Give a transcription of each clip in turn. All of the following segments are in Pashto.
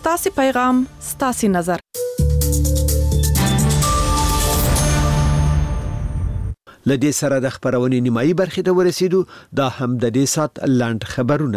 ستاسو پیغام ستاسو نظر. لدې سره د خبرونې نیمایي برخې ته ورسېدو. دا هم د دې سات لاند خبرونه.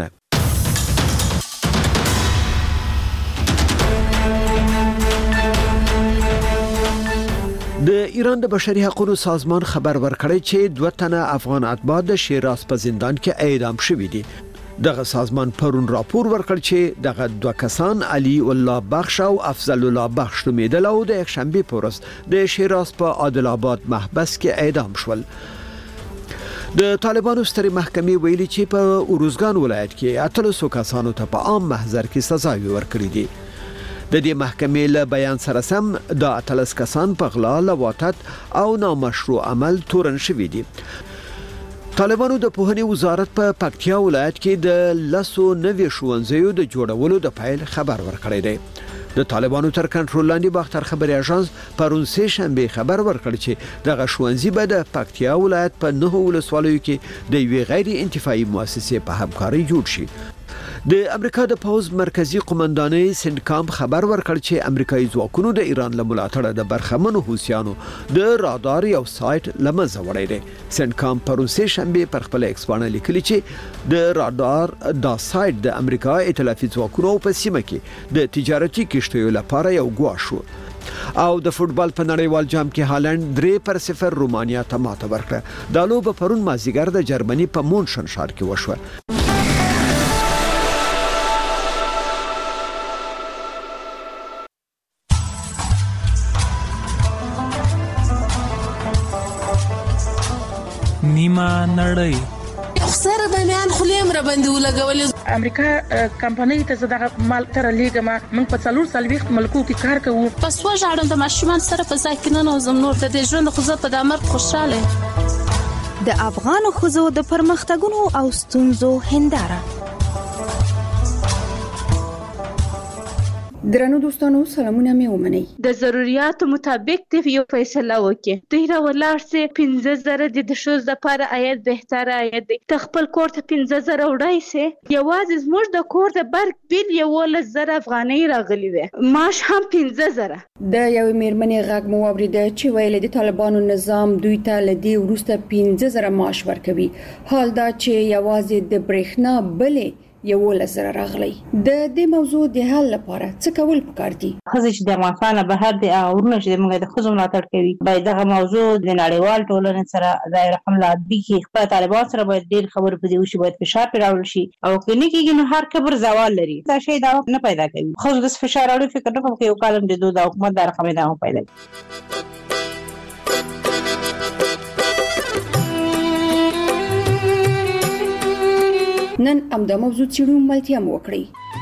د ایران د بشري حقوقو سازمان خبر ورکړی چې 2 تنه افغان اتباع د شیراز په زندان کې اعدام شوي دي. دغه سازمان پرون راپور ورکړ چې دغه 2 کسان علي الله بخش او افضل الله بخش نومیدل او د یکشنبه په ورځ د شیراز په عادل آباد محبس کې اعدام شول. د طالبانو سترې محکمې ویلي چې په اروزګان ولایت کې 300 کسانو ته په عام محضر کې سزاوي ورکړې دي. د دې محکمې له بیان سره سم د 13 کسان په غلا، لواطت او نامشروع عمل تورن شوي دي. طالبانو د پوهنې وزارت په پکتیا ولایت کې د 100 نوي ښوونځیو د جوړولو د پیل خبر ورکړی دی. د طالبانو تر کنټرول لاندې باختر خبري اژانس پرون سه شنبه خبر ورکړ چې دغه ښوونځي به د پکتیا ولایت په 9 ولسوالیو کې د یوې غیر انتفاعي مؤسسې په همکاري جوړ شي. د امریکا د پوز مرکزی قومندانۍ سنکام خبر ورکړ چې امریکایي ځواکونو د ایران له ملاتړه د برخمنو حوثیانو د رادار یو سایت لمنځه وړی دی. سنکام پرون سه شنبه پر خپل ایکس باندې لیکلي چې د رادار دا سایت د امریکا ائتلافي ځواکونو په سیمه کې د تجارتي کشتیو لپاره یو ګواښ شو. او د فوتبال په نړیوال جام کې هالند 3-0 رومانیا ته ماته ورکړه. دا لوبه پرون مازیګر د جرمني په مونشن ښار کې وشوه. نیمه نړۍ سره د میان خلیم را باندې ولګول. امریکا کمپنۍ ته زداغه مال تر لیګما موږ په 4 ملکو کې کار کوو. پس وژاړم د ماشومان سره په ځکه نه نوزم نور د ژوند خو په دامر خوشاله. د افغان خوځو د پرمختګونو او ستونزو هنداره. درنو دوستانو سلامونه مې ومنئ. د ضرورت مطابق د یو فیصله وکړي. دوی را ولاړ سي 15000 د شوز د لپاره آیت بهتره آیت دی. خپل کور ته 15000 وړای سي. یوازې زموږ د کور د برق بیل 11000 افغانۍ راغلي وي. معاش هم 15000. د یو میرمنې غږ مو اوریده چې ویل د طالبانو نظام دوی ته لدی ورسته 15000 معاش ورکوي. حال دا چې یوازې د برېښنا بلې 11000 راغلی. د دې موضوع د حل لپاره څه کول پکار دي؟ خزې چې د افغانستان بهر دي او ورنه چې موږ د خزو ملاتړ کوي باید دغه موضوع د نړیوال ټولنې سره دایره حمله بيخي خپل طالبان سره باید ډیر خبرې پدې وشي، باید فشار پیراول شي او کله کېږي نو هر کبر زوال لري. دا شی دا نه پیدا کوي. خو د فشار اړو فکر نه کوم چې یو کالم د دوه حکومت د رقم نه پیدا کوي. نن امدا موضوع چیرې ملتیا مو وکړي.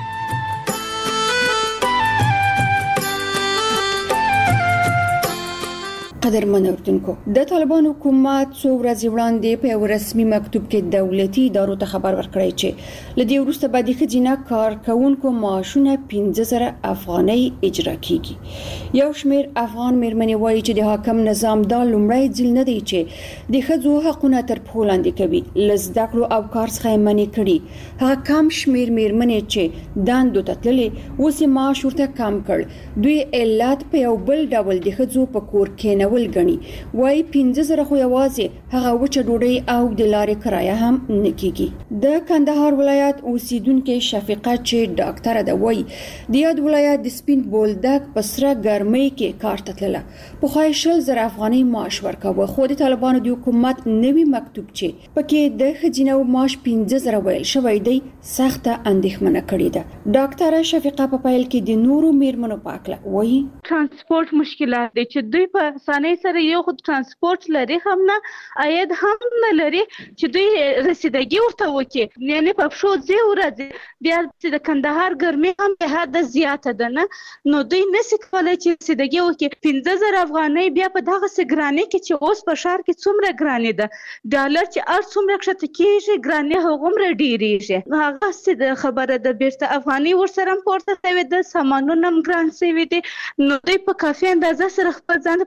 قدرمن اوردونکو، د طالبان حکومت څو ورځې وړاندې په یو رسمي مکتوب کې دولتي ادارو ته خبر ورکړی چې لدی وروسته به د خځینه کارکونکو معاشونه 15000 افغانۍ اجرا کیږي. یو شمېر افغان میرمنې وایي چې د حاکم نظام دا لومړی ځل نه دی چې د ښځو حقونه تر پښو لاندې کوي. لزده کړو او کار څخه منې کړي. هغه کم شمېر میرمنې چې دندو ته تللې اوس معاش ورته کم کړ. دوی علت په یو بل ډول د ښځو په کور کې نه ولګني. وای 15000 خو یوازې هغه وچه ډوډۍ او د لارې کرایه هم نکېږي. د کندهار ولایت اوسیدونکو شفیقه چې ډاکټر ده وای د یاد ولایت د سپین بولدک په سره ګرمۍ کې کار ته تلله. په خای 10000 افغانۍ معاش ورکاوه. خو د طالبانو د حکومت نوي مکتوب چې پکې د خځینو معاش 15000 ویل شوی دی سخته اندېښمنه کړې ده. ډاکټر شفیقه په پیل کې د نورو میرمنو پاکله وای ترانسپورت مشکلات دي چې دوی په اسانۍ سره یو خود ترانسپورت لري هم نه عاید هم نه لري چې دوی رسیدګي ورته وکړي. یعنی په شو زی ورځي بیا چې د کندهار ګرمي هم به حد زیاته ده نه نو دوی نسي کولای چې رسیدګي وکړي. 15000 افغانۍ بیا په دغه سګرانې کې چې اوس په شهر کې څومره ګرانې ده ډالر چې ار څومره کښته کېږي ګرانې هغومره ډیریږي. هغه څه خبره ده بیرته افغانۍ ورسره پورته شوی د سامانونو هم ګران شوی دي نو دوی په کافي اندازه سره خپل ځان پر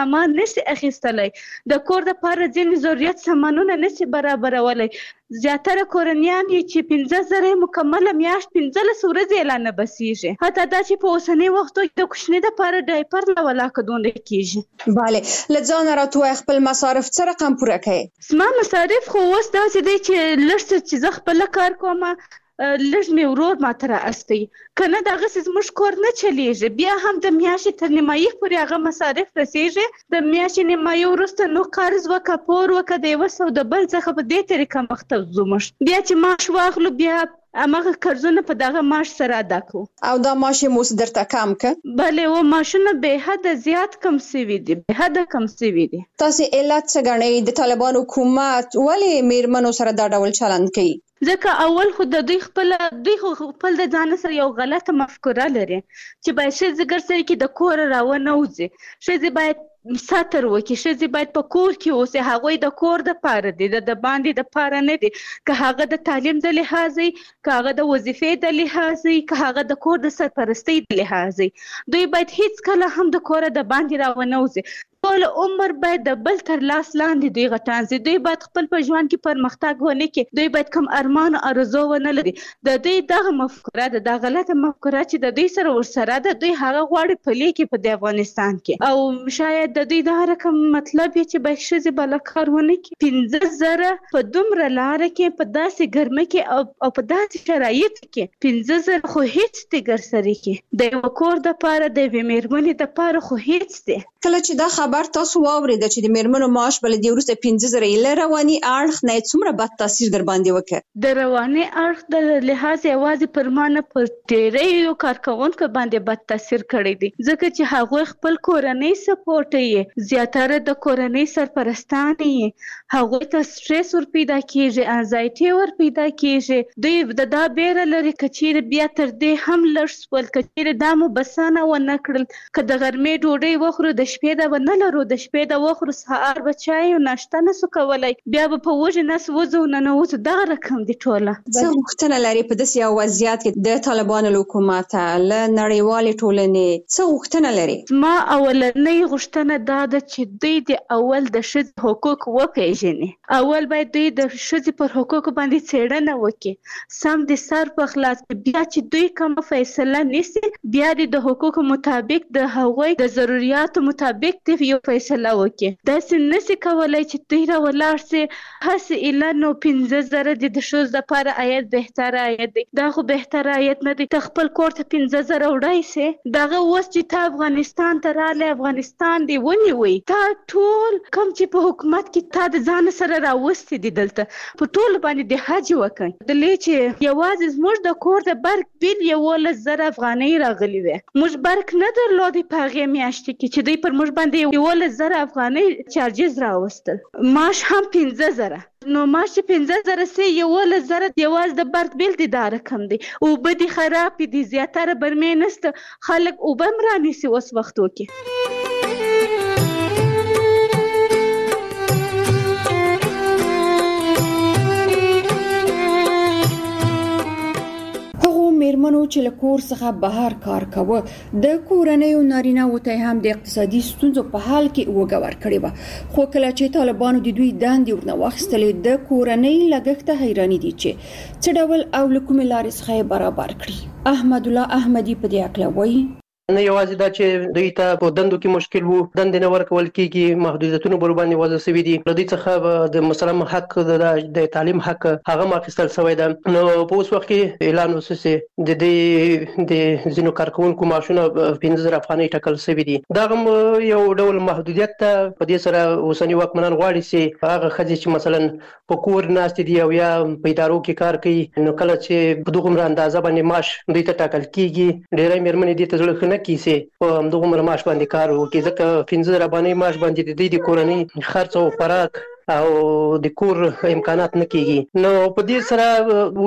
سامان نشي اخیستلی، د کور دپاره ځینې ضرورت سامانونه نشي برابرولی. زیاتره کورنیان یې چې 15,000 مکمله میاشت 15 ورځې اعلان نه بسیږي. حتی دا چې په اوسني وختو کې د کوچني دپاره ډایپر له ولاکه دونه کېږي. بله، له ځانه راته خپل مصارف څه رقم پوره کوې؟ زما مصارف خو اوس داسې دی چې لږ څه چې زه خپله کار کومه لږ مې ورور ماته رااستی، که نه دغسې زموږ کور نه چلیږي. بیا هم د میاشتې تر نیمایي پورې هغه مصارف رسیږي. د میاشتې نیمایي وروسته نو قرض وکړه، پور وکړه، د یوه سو د بل څخه په دې طریقه مخته ځو. موږ بیا چې معاش واخلو بیا هماغه قرضونه په دغه معاش سره ادا کوو. او دا معاش یې مو درته کم که؟ بلې، و معاشونه بې حده زیات کم سوي دي، بې حده کم سوي دي. تاسې علت څه ګڼئ د طالبانو حکومت ولې میرمنو سره دا ډول چلند کوي؟ ځکه اول خو د دوی خپل د ځان سره یو غلطه مفکوره لري چې باید ښځې ګرځي کې د کور راونه وځي. ښځې باید ساتر وکړي، ښځې باید په کور کې اوسي. هغوی د کور دپاره دي، د باندې دپاره نه دي. که هغه د تعلیم د لحاظ، که هغه د وظیفې د لحاظ، که هغه د کور د سرپرستۍ د لحاظ، دوی باید هیڅ کله هم د کوره د باندې راونه وځي. ټول عمر باید د بل تر لاس لاندې دوی غټان سي. دوی باید خپل په ژوند کې پرمختګ ونه کړي. دوی باید کوم ارمان او ارزو ونه لري. د دوی دغه مفکوره ده، دا غلطه مفکوره چې د دوی سره ورسره ده، دوی هغه غواړي پلي کړي په د افغانستان کې. او شاید د دوی دا رقم مطلب یې چې باید ښځې بله کار ونه کړي. 15,000 په دومره لاره کې، په داسې ګرمه کې او په داسې شرایطو کې 15,000 خو هیڅ دی ګرسري کې. د یوه کور دپاره، د یوې مېرمنې دپاره خو هیڅ دی. کله چې دا خبر تاسو واورېده چې د میرمنو معاش به له دې وروسته 15,000 له رواني اړخ نه څومره بد تاثیر در باندې وکړ؟ د رواني اړخ د لحاظ یوازې پر ما نه، پر ډېریو کارکوونکو باندې بد تاثیر کړی دی. ځکه چې هغوی خپل کورنۍ سپورټ یې، زیاتره د کورنۍ سرپرستان یې، هغوی ته سټرس ور پیدا کېږي، انزایټي ور پیدا کېږي. دوی د دا بیره لري که چیرې بیا تر دې هم لږ سول، که چیرې دا مو بسنه ونه کړل، که د غرمې ډوډۍ وخورو د شپې ده به نه لرو، د شپې ده وخورو سهار به چای او ناشته نسو کولی، بیا به په وږي نس وځو ننوځو. دغه رقم دي ټوله. څه غوښتنه لري په داسې یو وضعیت کې د طالبانو له حکومته، له نړیوالې ټولنې څه غوښتنه لري؟ ما اولنۍ غوښتنه دا ده چې دوی د اول د ښځې حقوق وپېژني. اول باید دوی د ښځې پر حقوقو باندې څېړنه وکړي، سم د سر په خلاص. بیا چې دوی کومه فیصله نیسي، بیا د حقوقو مطابق، د هغوی د ضرورتو مطابق د یو فیصله وکړي. داسې نشي کولی چې دوی را ولاړ سي هسې ایله نو 15,000 د ښځو دپاره عاید بهتره عاید دی. دا خو بهتره عاید نه دی. ته خپل کور ته 15,000 وړی سي، دغه اوس چې ته افغانستان ته راغلی، افغانستان دې ونیوی، تا ټول کوم چې په حکومت کې تا د ځان سره راوستي دي، دلته په ټولو باندې د حج وکړي. دلې چې یوازې زموږ د کور د برق بیل 11,000 افغانۍ راغلي وې. موږ برق نه درلودی په هغې میاشتې کې چې دوی پر موږ باندې 11,000 افغانۍ چارجز راوستل. معاش هم 15,000. نو معاش چې 15,000 سي، 11,000 یوازې د برق بیل دي، دا رقم دی. اوبه دي خرابې دي، زیاتره برمې نسته، خلک اوبه هم رانیسي اوس وختو کې. میرمنو چې له کور څخه بهر کار کوه د کورنیو نارینه‌وو ته هم د اقتصادي ستونزو په حال کې وګور کړی و. خو کله چې طالبانو د دوی دندې ورنه واخیستلې، د کورنۍ لګښت حیرانی دي چې څه ډول او له کومې لارې څخه برابر کړي. احمد الله احمدي په دې اړه وایي. نه یوازې دا چې دوی ته په دندو کې مشکل وو، دندې نه ورکول کېږي، محدودیتونه بر باندې وضع شوي دي. له دوی څخه د مثلا حق د تعلیم حق هغه اخیستل شوی ده. نو په اوس وخت کې اعلان وسوسي د دې د ځینو کارکوونکو معاشونه 15,000 افغانۍ ټاکل شوي دي. دا هم یو ډول محدودیت ته په دې سره اوسني واکمنان غواړي چې هغه ښځې چې مثلا په کور ناستې دي او یا په ادارو کې کار کوي، نو کله چې په دغه اندازه باندې معاش دوی ته ټاکل کېږي، ډېری مېرمنې دې ته زړه کیسه په همدغه معاش باندې کار وکړي. ځکه 15,000 افغانۍ معاش باندې د دې کورنۍ خرڅ او خوراک او د کور امکانات نه کیږي. نو په دې سره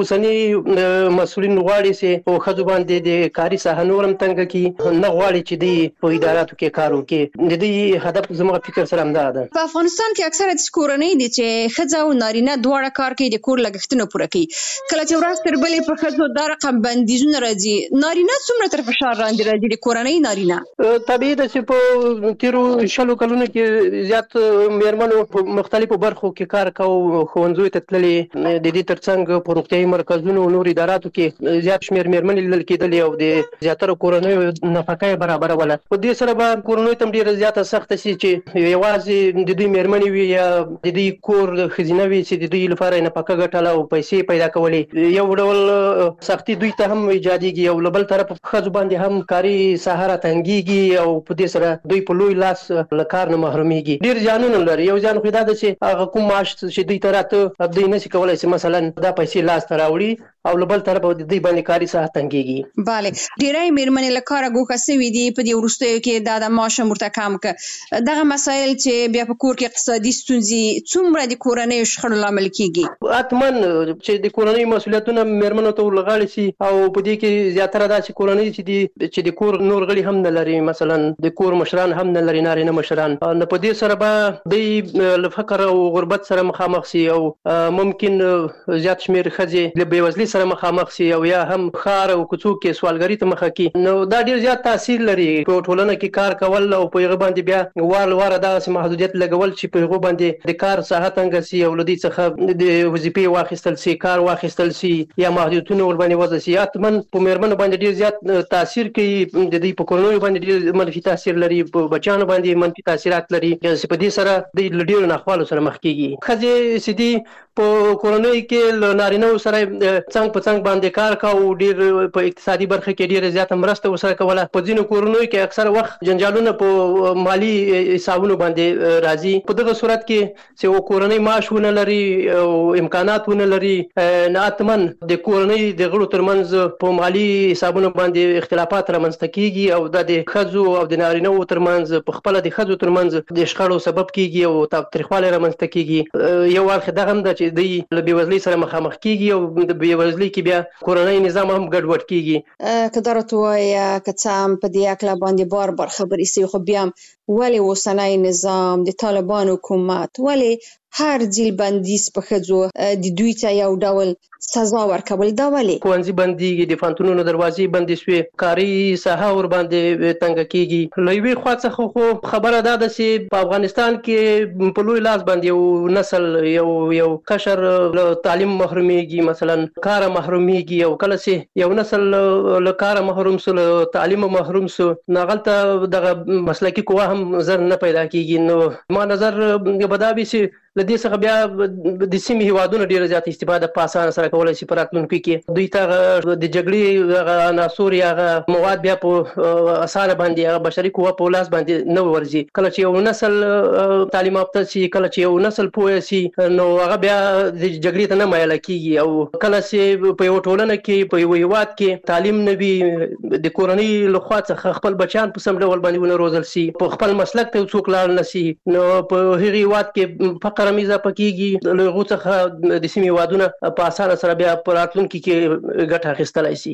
اوسنی مسؤلین غواړي چې په خځو باندې د کاري ساحه نورم تنګ کی نه غواړي چې دی په اداراتو کې کار وکړي. د دې هدف زموږ فکر سره همدا ده. په افغانستان کې اکثره د کورنۍ دي چې خځه او نارینه دواړه کار کوي د کور لګښتونه پوره کوي. کله چې ورځ تر بلې په خځو دا رقم بندیزونه راځي، نارینه څومره تر فشار لاندې راځي د کورنۍ نارینه؟ طبیعي ده چې په تیرو 20 کلونو کې زیات میرمنو په مختلفو برخو کې کار کاوه، ښوونځیو ته تللې، د دې ترڅنګ په روغتیايي مرکزونو او نور اداراتو کې زیات شمېر میرمنې لیدل کېدلې او د زیاتره کورنیو نفقه برابروله. په دې سره به کورنیو ته ډېره زیاته سخته شي چې یوازې د دوی میرمنې وي یا د دوی کور ښځینه وي چې د دوی لپاره یې نفقه ګټله او پیسې پیدا کولې. یو ډول سختي دوی ته هم ایجادېږي او له بل طرفه ښځو باندې هم کاري ساحه راتنګېږي او په دې سره دوی په لوی لاس له کار نه محرومېږي. ډېر زیانونه لري. یو زیان خو دا ده چې هغه کوم معاش چې دوی ته راته دوی نشي کولی چې مثلا دا پیسې لاس ته راوړي او له بل طرفه د دوی باندې کاري ساحه تنګېږي. بله، ډېری میرمنې له کاره ګوښه سوي دي په دې وروستیو کې دا د معاش هم ورته کم کړه. دغه مسایل چې بیا په کور کې اقتصادي ستونزې څومره د کورنیو شخړو لامل کیږي؟ حتما چې د کورنۍ مسؤلیتونه میرمنو ته ورلغاړي شي او په دې کې زیاتره دا چې کورنۍ چې د کور نور غړي هم نه لري، مثلا د کور مشران هم نه لري، نارینه مشران، نو په دې سره به دوی له فقر او غربت سره مخامخ شي او ممکن زیات شمېر ښځې له بېوزلۍ سره مخامخ شي او یا هم ښار او کوڅو کې سوالګرۍ ته مخه کړي. نو دا ډېر زیات تاثیر لري په ټولنه کې کار کول او په هغه باندې بیا وار دغسې محدودیت لګول چې په هغو باندې د کار ساحه تنګه شي او له دې څخه د وظیفې واخیستل شي، کار واخیستل شي یا محدودیتونه ورباندې وضع شي. حتما په میرمنو باندې ډېر زیات تاثیر کوي، د دوی په کورنیو باندې ډېر منفي تاثیر لري، په بچیانو باندې منفي تاثیرات لري چې په دې سره دوی له ډېرو ناخوالو سره مخ کېږي. ښځې چې دي په کورنیو کې له نارینهو سره څنګ په څنګ باندې کار کاوه، ډېر په اقتصادي برخه کې ډېره زیاته مرسته ورسره کوله. په ځینو کورنیو کې اکثره وخت جنجالونه په مالي حسابونو باندې راځي. په دغه صورت کې چې کورنۍ معاش ونه لري او امکانات ونه لري، حتما د کورنۍ د غړو ترمنځ په مالي حسابونو باندې اختلافات رامنځته کېږي او دا د ښځو او د نارینهو ترمنځ په خپله د ښځو ترمنځ د شخړو سبب کېږي او تاوتریخوالی رامنځته کېږي. یو اړخ دغه هم ده چې دوی له بېوزلۍ سره مخامخ کېږي او د بېوزلۍ کې بیا کورنۍ نظام هم ګډوډ کېږي. که دا راته ووایه که څه هم په دې هکله باندې بار خبرې سوي، خو بیا هم ولې اوسنی نظام د طالبانو حکومت ولې هر ځل بندیز په ښځو د دوی ته یو ډول سزا ورکول؟ دا ولې ښوونځي بندېږي، د پوهنتونونو دروازې بندې شوې، کاري ساحه ورباندې تنګه کېږي. له یوې خوا څخه خو خبره دا ده چې په افغانستان کې په لوی لاس باندې یو نسل یو قشر له تعلیم محرومیږي، مثلا کاره محرومیږي او کله چې یو نسل له کاره محروم سو، له تعلیم محروم سو، نو هغلته دغه مسلکي قوه هم زر نه پیدا کېږي. نو ما نظر به دا وي چې له دې څخه بیا د سیمې هیوادونه ډېره زیاته استفاده په اسانه سره کولی شي په راتلونکي کې. دوی ته د جګړې هغه عناصر یا هغه مواد بیا په اسانه باندې هغه بشري قوه په لاس باندې نه ورځي. کله چې یو نسل تعلیم یافته شي، کله چې یو نسل پوه شي، نو هغه بیا د جګړې ته نه مایله کېږي. او کله چې په یوه ټولنه کې په یوه هیواد کې تعلیم نه وي، د کورنۍ لخوا څخه خپل بچیان په سم ډول باندې ونه روزل شي، په خپل مسلک ته څوک لاړ نه شي، نو په هغې هیواد کې فقر هم اضافه کېږي. له هغو څخه د سیمې هیوادونه په اسانه سره بیا په راتلونکي کې ګټه اخیستلی شي.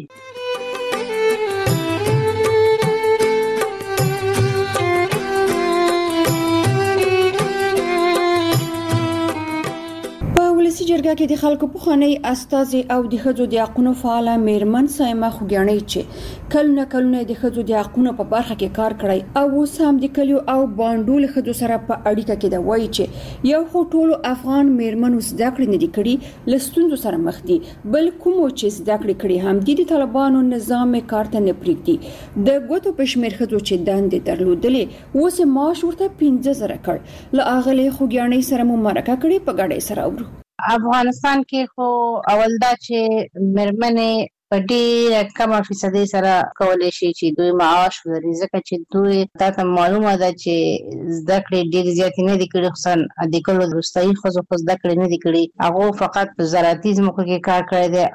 ولسی جرګه کې د خلکو پخوانی استازي او د ښځو د حقوقو فعال میرمن سایمه خوګیاڼۍ چې کلونه د ښځو د حقوقو په برخه کې کار کړی او اوس هم د کلیو او باندول ښځو سره په اړیکه کې دی، وایي چې یو خو ټولو افغان میرمنو زده کړې نه دي کړي، له ستونزو سره مخ دي، بل کومو چې زده کړې کړي هم د طالبانو نظام کار ته نه پرېږدي. د ګوتو په شمېر ښځو چې دندې درلودلې اوس معاش ورته 15,000 کړ. له اغلې خوګیاڼۍ سره مو مرکه کړې، په ګډه سره اورو. افغانستان کې خو اول دا چې میرمنې په ډېر کم فیصدي سره کولای شي چې دوی معاش ولري، ځکه چې دوی تاسو معلومه ده چې زده کړې ډېر زیات نه دي کړي، خصوصا د کلو وروستۍ ښځو خو زده کړې نه دي کړي، هغه فقط په زراعتي ځمکو کې کار کړی دی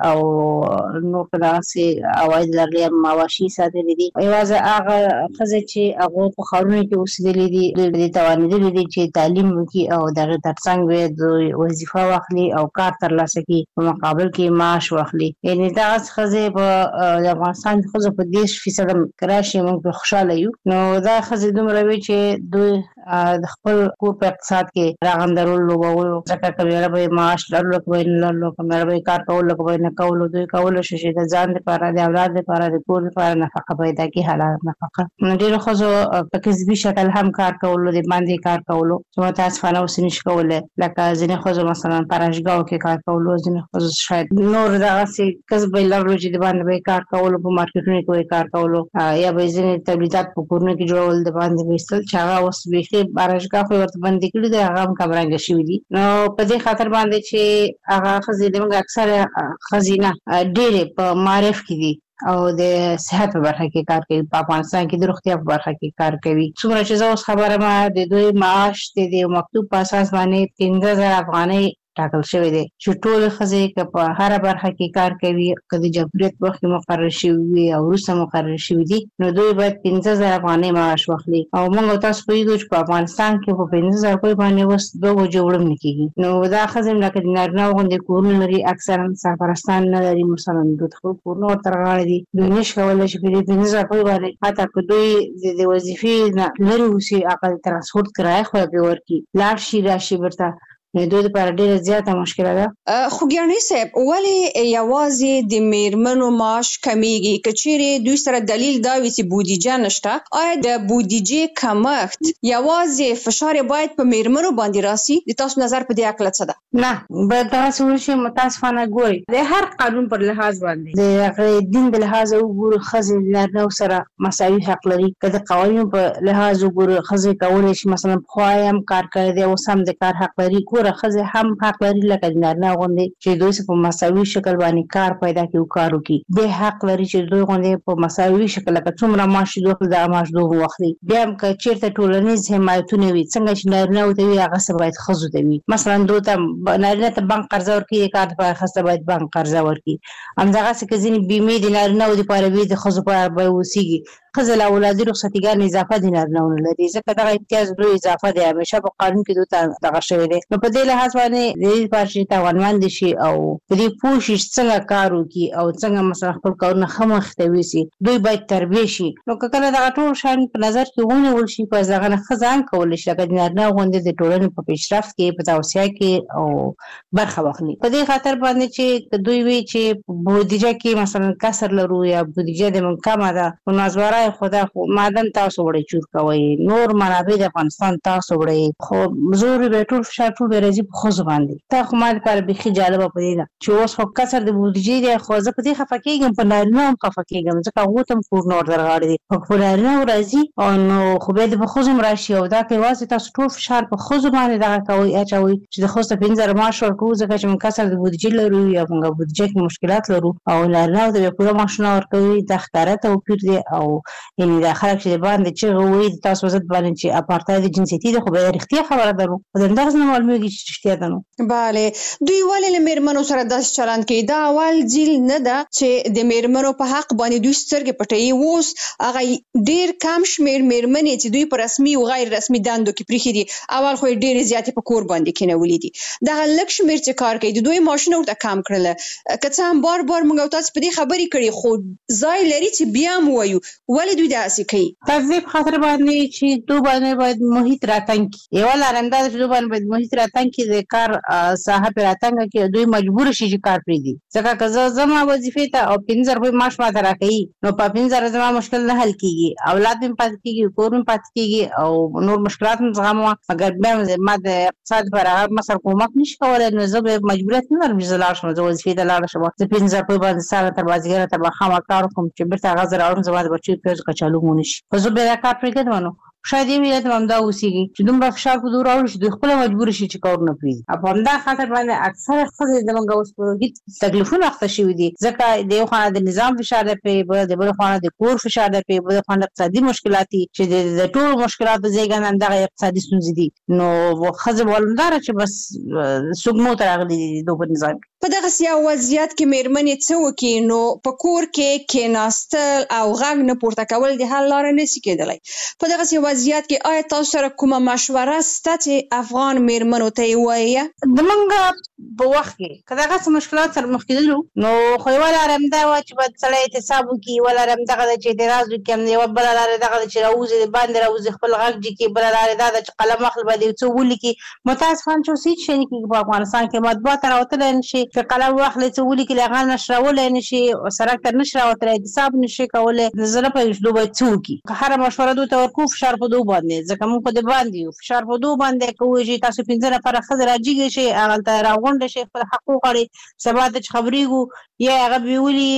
او نور په داسې عواید لرلي معاشي ساتلي دي. یوازې هغه ښځې چې هغه په ښارونو کې اوسېدلي دي دوی دې توانېدلي دي چې تعلیم وکړي او دغه ترڅنګ دوی وظیفه واخلي او کار ترلاسه کړي، په مقابل کې معاش واخلي. یعنی دا ښځې په افغانستان کې ښځو په 10% راشي موږ په خوشاله یو. نو دا ښځې دومره وي چې دوی د خپل کور په اقتصاد کې راغندرول لوبولو، ځکه که میړه به معاش لرلو که به یې نه لرلو، که میړه به یې کار کولو که به یې نه کولو، دوی کولی شي چې د ځان دپاره د اولاد دپاره د کور دپاره نفقه پیدا کړي، حلاله نفقه. ډېرو ښځو په کسبي شکل هم کار کولو، د باندې کار کولو چې متاسفانه اوس نشي کولی، لکه ځینې ښځو مثلا په راشګاو کې کار کولو، ځینې ښځو شاید نور دغسې کسب به یې لرلو چې د باندې به یې کار کولو، په مارکیټونو کې به یې کار کولو، یا به یې ځینې تولیدات په کورونو کې جوړول، د باندې به ایستل، چې هغه اوس بیخي راشګاه خو ورته بندې کړي دي، هغه هم کمرنګه شوي دي. نو په دې خاطر باندې چې هغه ښځې زموږ اکثره ښځې نه ډېرې په معارف کې دي او د صحت په برخه کې کار کوي، په افغانستان کې د روغتیا په برخه کې کار کوي. څومره چې زه اوس خبره ما د دوی معاش د مکتوب په اساس باندې 15,000 افغانۍ ټاکل شوی دی چې ټول ښځې که په هره برخه کې کار کوي، که د جمهوریت په وخت کې مقرر شوي وي او وروسته مقرر شوي دي، نو دوی باید 15,000 افغانۍ معاش واخلي. او موږ تاسو پوهېږو چې په افغانستان کې په 15,000 روپۍ باندې اوس 2 بجې وړم نه کېږي. نو دا ښځې لکه د نارینه‌و غوندې کورونه لري، اکثرا سرپرستان نه لري، مثلا دوی خپل کورونه ورته رغاړي دي، دوی نشي کولی چې په دې 15,000 روپۍ باندې حتی که دوی د وظیفې نه لرې اوسي، هغه د ترانسپورټ کرایه خو پرې ورکړي، لاړ شي راشي بیرته، دوی لپاره ډېره زیاته مشکله ده. خوږیاڼي صاحب، ولې یوازې د میرمنو معاش کمیږي؟ که چیرې دوی سره دلیل دا وي چې بودیجه نشته، آیا د بودیجې کمښت یوازې فشار باید په میرمنو باندې راسي؟ د تاسو نظر په دې اړه څه ده؟ نه، باید داسې وشي. متاسفانه ګوري د هر قانون پر لحاظ باندې د هغه دین په لحاظ وګورو، ښځې د نارینه‌و سره مساوي حق لري. که د قوانینو په لحاظ وګورو، ښځې کولی شي مثلا پخوا هم کار کړی دی، اوس هم د کار حق لري. ښځې هم حق لري لکه د نارینه غوندې چې دوی په مساوي شکل باندې کار پیدا کړي او کار وکړي. دوی حق لري چې دوی غوندې په مساوي شکل لکه څومره معاش دوی واخلي دغه معاش دوی واخلي. بیا هم که چېرته ټولنیز حمایتونه وي، څنګه چې نارینه‌و ته وي هغسې باید ښځو ته وي. مثلا دوی ته نارینه ته بانک قرضه ورکوي، کار دپاره ښځو ته باید بانک قرضه ورکړي. همدغسې که ځینې بیمې د نارینه‌و دپاره وي، د ښځو په به اوسېږي. ښځې له اولادي رخصتیګانې اضافه د نارینه‌و نه لري، ځکه دغه امتیاز دوی اضافه دی، همیشه په قانون کې دوی ته دغه شوی دی. نو په دې لحاظ باندې د دې لپاره چې توانمند شي او په دې پوه شي څنګه کار وکړي او څنګه مثلا خپل کارونه ښه مخې ته یوسي، دوی باید تربیه شي. نو که کله دغه ټول شیان په نظر کې ونیول شي، په هغه نه ښځه هم کولی شي لکه د نارینه‌و غوندې د ټولنې په پیشرفت کې، په توسعه کې او برخه واخلي. په دې خاطر باندې چې دوی وي چې بودیجه کې مثلا کسر لرو یا بودیجه د موږ کمه ده، نو نازوارای خدا خو معدن تاسو وړئ چور کوئ، نور منابع د افغانستان تاسو وړئ، خو زور به ټول فشار ټول به راځي په ښځو باندې. تا خو ما دپاره بیخي جالبه په دې ده چې اوس خو کسر د بودیجې دی، خو زه په دې خفه کېږم، په نارینه‌و هم خفه کېږم، ځکه هغو ته هم کورونه ورته رغاړي دي، خو په نارینه‌و راځي نو خو بیا د په ښځو هم راشي. او دا که یوازې تاسو ټول فشار په ښځو باندې دغه کوئ اچوئ چې د ښځو ته 15,000 معاش ورکوو، ځکه چې موږ کسر د بودیجې لرو یا موږ بودیجه کې مشکلات لرو، او نارینه‌و ته بیا پوره معاشونه ورکوي، دا ښکاره توپیر دی. او یعنې دا خلک چې د باندې چغې وایي د تاسو ضد باندې چې اپارتاید جنسیتي ده، خو بیا رښتیا خبره ده، نو خو همدغسې نه معلومېږي چې رښتیا ده. نو بله، دوی ولې له میرمنو سره داسې چلند کوي؟ دا اول ځل نه ده چې د میرمنو په حق باندې دوی سترګې پټوي. اوس هغه ډېر کم شمېر میرمنې چې دوی په رسمي او غیر رسمي دندو کې پرېښي دي، اول خو یې ډېرې زیاتې په کور باندې کېنولي دي. دغه لږ شمېر چې کار کوي د دوی معاشونه ورته کم کړله. که څه هم بار بار موږ او تاسو په دې خبرې کړي، خو ځای لري چې بیا هم ووایو ولې دوی داسې کوي. په دې خاطر باندې چې دوی باندې باید محیط راتنګ کړي. یوه لار همدا ده چې دوی باندې باید محیط راتنګ کړي، د کار ساحه پرې راتنګ کړي، دوی مجبور شي چې کار پرېږدي. ځکه که زه ځم وظیفې ته او 15,000 روپۍ معاش ماته راکوي، نو په 15,000 زما مشکل نه حل کېږي، اولاد مې پاتې کېږي، کور مې پاتې کېږي او نور مشکلات مې زغموه. مګر بیا ما د اقتصاد لپاره هغه مثلا کومک نشي کولی، نو زه به مجبوریت نه لرم چې زه لاړ شم، زه وظیفې ته لاړه شم، زه 15,000 روپۍ باندې ساره تر مازدیګره تر ماښامه کار وکړم چې بېرته هغه زه راوړم، زما د بچیو پیاز کچالو مو نه شي، خو زه بیا دا کار پرېږدم. نو شاید یې ملت هم دا اوسېږي چې دومره فشار په دوی راوړي چې دوی خپله مجبور شي چې کارونه پرېږدي. او په همدا خاطر باندې اکثره ښځې زموږ اوس په هېڅ تکلیفونه اخته شوي دي، ځکه د یو خوا د نظام فشار دی پرې، د بل خوا د کور فشار دی پرې، بل خوا اقتصادي مشکلات دي چې د ټولو مشکلاتو زیږنده همدغه اقتصادي ستونزې دي. نو ښځې معلومداره چې بس سږمو ته راغلي دي د دوی په نظام. په دغسې یو وضعیت کې مېرمنې څه وکړي؟ نو په کور کې کېناستل او غږ نه پورته کول د حل لاره نشي کېدلی. په دغسې وضعیت کې آیا تاسو سره کومه مشوره شته چې افغان مېرمنو ته یې ووایه؟ زمونږ په وخت کې که دغسې مشکلات سره مخ کېدلو نو خو یوه لاره همدا وه چې باید سړی احتساب وکړي، یوه لاره همدغه ده چې اعتراض وکړي، یوه بله لاره دغه ده چې راوځي د باندې راوځي خپل غږ جګي، بله لاره دا ده چې قلم اخلي باید یو څه ولیکي. متاسفانه چې اوس هېڅ شی نه کېږي په افغانستان کې، مطبوعات ته راوتلی نه شي چې قلم واخلي څه ولیکي، له هغه نشرولی نه شي، سړک ته نه شي راوتلی، احتساب نه شي کولی. زه نه پوهېږم چې دوی باید څه وکړي. که هره مشوره دوی ته ورکوو فشار په دوی باندې، ځکه موږ په دې باندې یو فشار په دوی باندې که ووایي تاسو 15 نفره ښځې راجګې شئ هغلته راغونډه شئ خپل حق وغواړئ، سبا ته چې خبرېږو یا هغه بیولي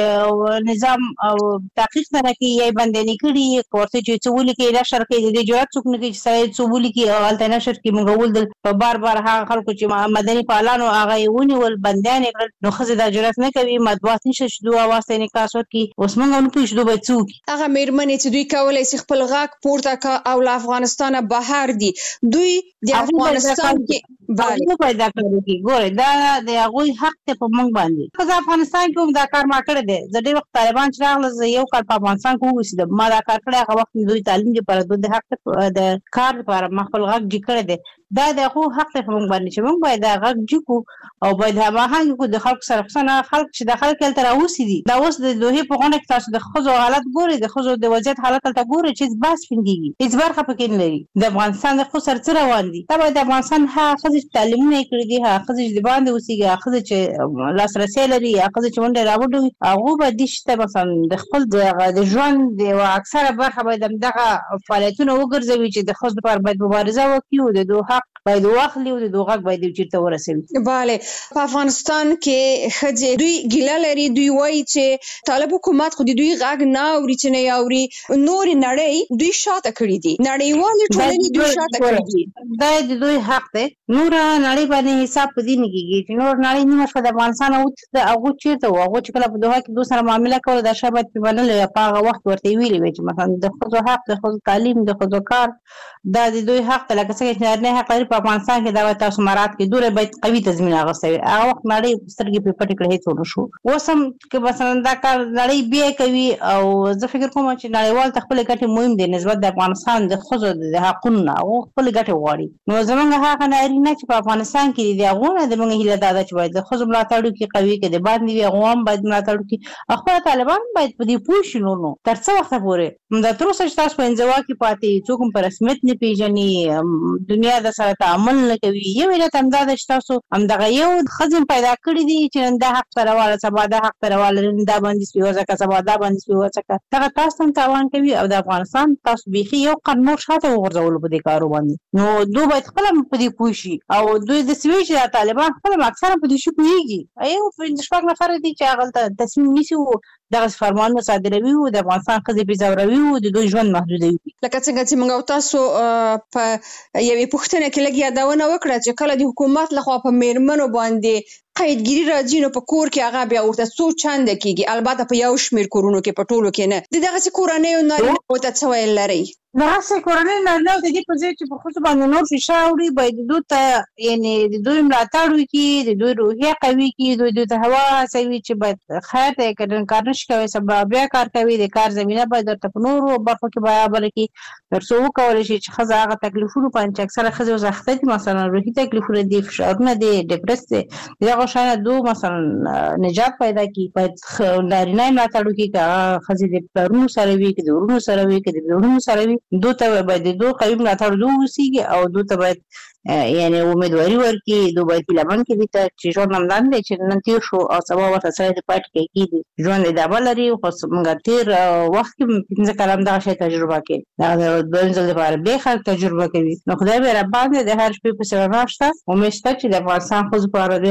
نظام او تحقیق نه راکوي یا یې بندیانې کړي، که ورته چې څه ولیکي نشر کوي، د دې جرات څوک نه کوي چې سړی څه ولیکي او هلته نشر کړي. موږ ولیدل په بار بار هغه خلکو چې مدني فعالانو هغه یې ونیول بندیان یې کړل، نو ښځې دا جرات نه کوي، مطبوعات نشته چې دوی اواز ته انعکاس ورکړي. اوس موږ هم نه پوهېږو چې دوی باید څه وکړي. هغه مېرمنې چې دوی کولی شي خپل غږ پورته کړه او له افغانستانه بهر دي، دوی د افغانستان کې پیدا کړي. ګورئ دا د هغوی حق دی په موږ باندې. که زه افغانستان کې هم دا کار ما کړی دی، زه ډېر وخت طالبان چې راغله زه یو کال په افغانستان کې واوسېدم، ما دا کار کړی، هغه وخت دوی تعلیم لپاره دوی د حق د کار لپاره ما خپل غږ جګ کړی دی. دا د هغو حق دی په موږ باندې چې موږ باید دا غږ جګ کړو او باید هماهنګ کړو د خلکو سره، خصوصا خلک چې د خلک هلته راوسي دي. دا اوس د دوحې په غونډه کې تاسو د ښځو حالت ګورئ، د ښځو د وضعیت حالت هلته ګورئ چې هېڅ بحث پرې نه کېږي، هېڅ برخه پکې نه لري. د افغانستان د ښځو سره څه روان دي؟ دا باید د افغانستان هغه ښځې چې تعلیمونه یې کړي دي، هغه ښځې چې د باندې اوسېږي، هغه ښځې چې لاسرسی لري، هغه ښځې چې ونډه یې راوډه وي، هغو باید دې شي ته مثلا د خپل د ژوند د یوه اکثره برخه باید همدغه فعالیتونه وګرځوي چې د ښځو لپاره باید مبارزه وکړي او د دوی حق باید واخلي او د دوی غږ باید یو چېرته ورسوي. بله، په افغانستان کې ښځې دوی ګیله لري، دوی وایي چې طالب حکومت خو د دوی غږ نه اوري چې نه یې اوري، نورې نړۍ دوی شاته کړي دي، نړیوالې ټولنې دوی شاته کړي دي. دا د دوی حق دی، نوره نړۍ باندې حساب په دې نه کېږي چې نور نړۍ نیمه شپه د افغانستان اوتښته، هغوی چېرته وو؟ هغوی چې کله په دوحه کې دوی سره معامله کوله دا شی باید پرې منلې وي، په هغه وخت ورته یې ویلې وی چې مثلا د ښځو حق، د ښځو تعلیم، د ښځو کار دا د دوی حق دی. لکه څنګه چې نارینه حق لري په افغانستان کې، دا باید تاسو مراعات کړئ، دوی باید قوي تضمین اخیستی وي. هغه وخت نړۍ سترګې پرې پټې کړې، هېڅ ونه شو. اوس هم که مثلا دا کار نړۍ بیا کوي او زه فکر کوم چې نړیوال ته خپلې ګټې مهم دي نسبت د افغانستان د ښځو د حقونو نه، هغو خپلې ګټې غواړي. نو زموږ هغه نارینه چې په افغانستان کې دي د هغو نه زموږ هیله دا ده چې باید د ښځو ملاتړ وکړي، قوي که د باندې وي هغو هم باید ملاتړ وکړي او خپله طالبان باید په دې پوه شي. نو تر څه وخته پورې همدا تر اوسه چې تاسو په انزوا کې پاتې یې، څوک هم په رسمیت نه پېژني، دنیا د سره تعامل نه کوي. یو علت همدا ده چې تاسو همدغه یو ښځې پیدا کړي دي چې نن دا حق ته راواله، سبا دا حق ته راواله، نن دا بندیز پرې وځکه، سبا دا بندیز پرې وځکه. دغه تاسو هم تاوان کوي او د افغانستان تاسو بیخي یو قدم نور شاته وغورځولو په دې کارو باندې. نو دوی باید خپله په دې پوه شي او دوی داسې وایي چې طالبان خپله اکثره په دې شي پوهېږي. یو 5 نفره دي چې هغلته تصمیم نیسي او دغسې فرمانونه صادروي او د افغانستان ښځې پرې ځوروي او د دوی ژوند محدودوي. لکه څنګه چې موږ او تاسو په یوې پوښتنه کې لږ یادونه وکړه چې کله د حکومت لخوا په مېرمنو باندې قیدګیري راځي نو په کور کې هغه بیا ورته څو چنده کېږي، البته په یو شمېر کورونو کې، په ټولو کې نه. د دغسې کورنیو نارینه‌وو ته څه ویل لرئ؟ دغسې کورنۍ نارینه‌وو ته دې پر ځای چې په ښځو باندې نور فشار وړي باید دوی ته یعنې د دوی ملاتړ وکړي، د دوی روحیه قوي کړي، دوی ته هوا هڅوي چې باید خیر دی که نن کار نشي کوی سبا بیا کار کوي، د کار زمینه باید ورته په نورو برخو کې برابره کړي تر څو وکولی شي چې ښځه هغه تکلیفونو باندې چې اکثره ښځې اوس اخته دي، مثلا روحي تکلیفونه دي، فشارونه دي، ډپرس دی، د هغو شیانو دوی مثلا نجات پیدا کړي. باید نارینه یې ملاتړ وکړي، که هغه ښځې د پلرونو سره وي، که د ورونو سره وي، که د بېړونو سره وي، دوی ته باید د دوی قوي ملاتړ دوی اوسېږي او دوی ته باید یعنې امیدواري ورکړي، دوی باید هیله مند کړي دې ته چې ژوند همدان دی چې نن تېر شو او سبا ورته سړی د پاتې کېږي، ژوند ادامه لري. خو موږ تېر وخت کې 15 کاله همدغه شی تجربه کړي، دغه د دویم ځل لپاره بیا خلک تجربه کوي. نو خدای به رباندې د هر شپې پسې رڼا شته، امید شته چې د افغانستان ښځو لپاره یو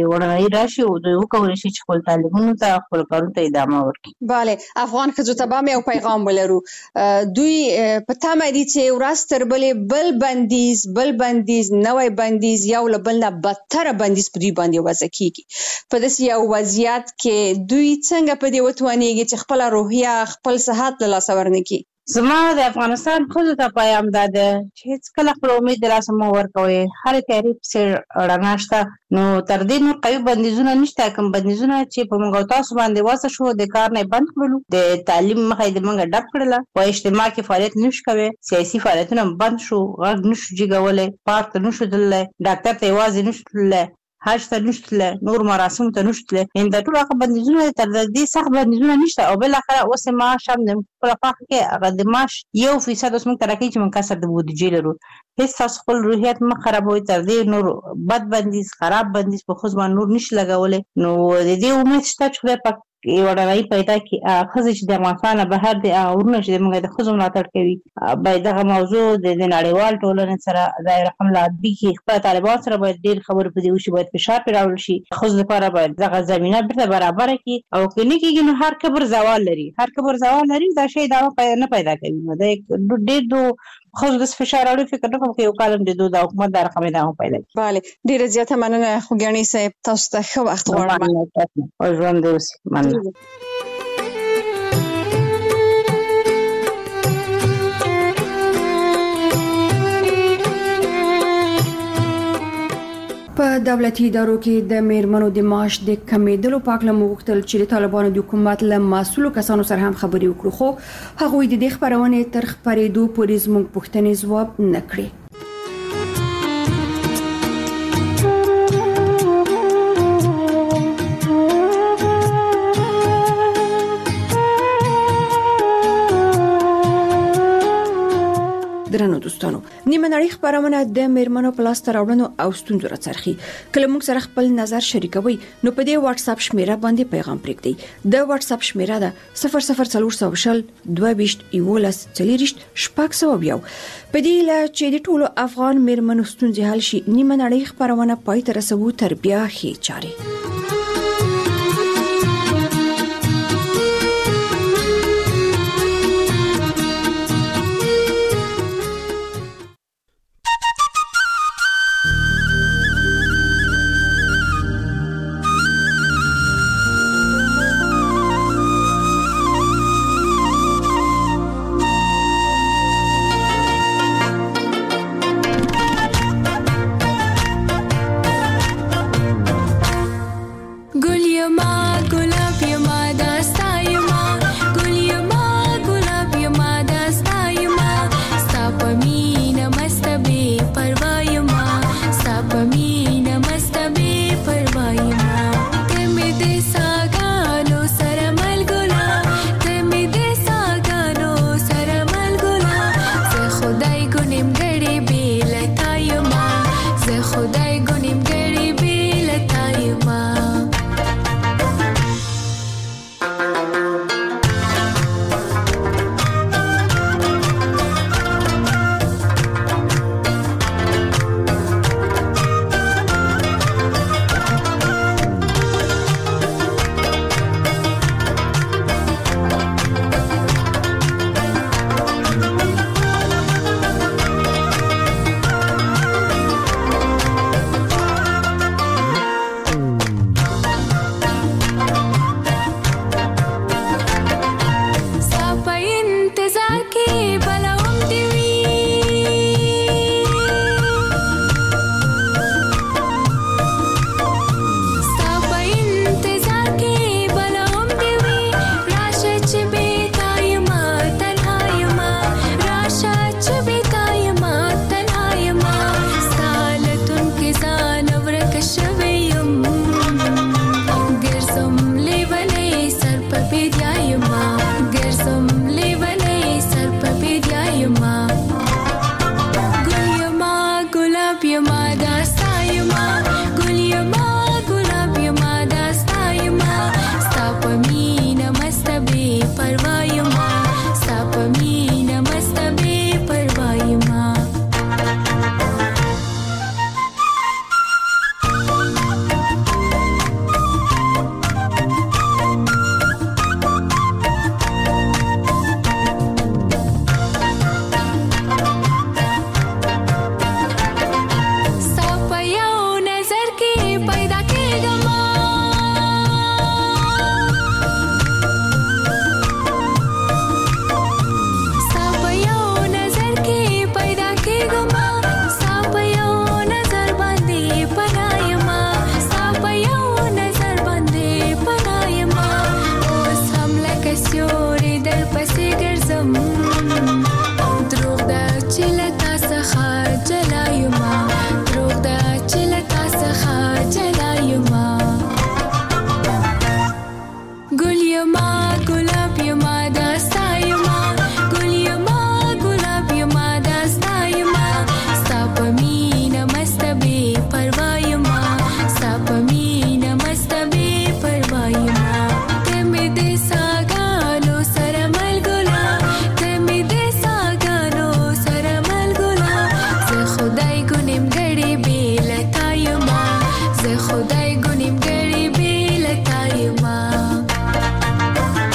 وړاندې راشي او دوی وکولای شي چې خپل تعلیمونو ته خپل کارونو ته ادامه ورکړي. bale افغان ښځو ته به یو پیغام ولرو. دوی په تمه دي چې ورځ تر بلې بل بندیز نوې بندیز یو له بل نه بدتر بندیز په دوی باندې وضع کیږي. په داسې یو وضعیت کې دوی څنګه په دې وتوانیږي چې خپل روحیه خپل صحت له لاسه ورنکړي؟ زما د افغانستان ښځو ته پیغام دا ده چې هیڅکله خپل امید د لاسه مه ورکوئ. هرې تیارې پسې رڼا شته. نو تر دې نور قوي بندیزونه نشته. کوم بندیزونه چې په موږ او تاسو باندې وضع شو د کار نه بند کړلو، د تعلیم مخه یې د موږ ډب کړله، په اجتماع کې فعالیت نشو کوی، سیاسي فعالیتونه بند شو، غږ نشو جګولی، پارک ته نشو تللی، ډاکټر ته یوازې نشو تللی، حج ته نشو تللی، نور مراسمو ته نشو تللی. دا ټول هغه بندیزونه تر دې سخت بندیزونه نشته. او بالاخره اوس معاش هم د خپل پاخه کې هغه د معاش 1% اوس موږ ترکې چې موږ کسر د بودیجې لرو. هیڅ تاسو خپل روحیت مه خرابوئ. تر دې نور بد بندیز خراب بندیز په ښځو باندې نور نشي لګولی. نو د دې امید شته چې خدای پاک یو ډالۍ پیدا کړي. ښځې چې د افغانستان نه بهر دي ورونه چې موږ د ښځو ملاتړ کوي باید دغه موضوع د نړیوال ټولنې سره ظاهر هم لابي کې خپل طالبان سره باید ډېر خبرې په دې وشي، باید فشار پرې راوړل شي. ښځو لپاره باید دغه زمینه بیرته برابره کړي. او که نه کېږي نو هر کبر زوال لري. دا شی دا نه پیدا کوي. نو دا ډېر ښځو د فشار راوړي. فکر نه کوم چې یو کالم د حکومت دا رقم ادامه پیدا کړي. bale ډېره زیاته مننه خوږیاڼي صاحب. تاسو ته ښه وخت غواړم. او ژوند دې اوسي. مننه. په دولتي ادارو کې د میرمنو د معاش د کمیدلو په اړه موغتل چې د طالبانو د حکومت له مسؤلو کسانو سره هم خبرې وکړو، خو هغوی د دې خبرونې تر خبرېدو پورې زموږ پوښتنې ځواب نه کړې. درنو دوستانو، نیمه نړۍ خبرونه د میرمنو په لاس راوړنو او ستونزو راڅرخي. کله موږ سره خپل نظر شریکوي نو په دې واتس اپ شمیره باندې پیغام پرېږدئ. د واتس اپ شمیره ده 00400 22 11 40 600. په دې لا چې د ټولو افغان میرمنو ستونزې حل شي، نیمه نړۍ خبرونه پای ته رسوو تر بیا ښې چارې. ګرځم لیونی سر په پیډیایم ګرځم لیونی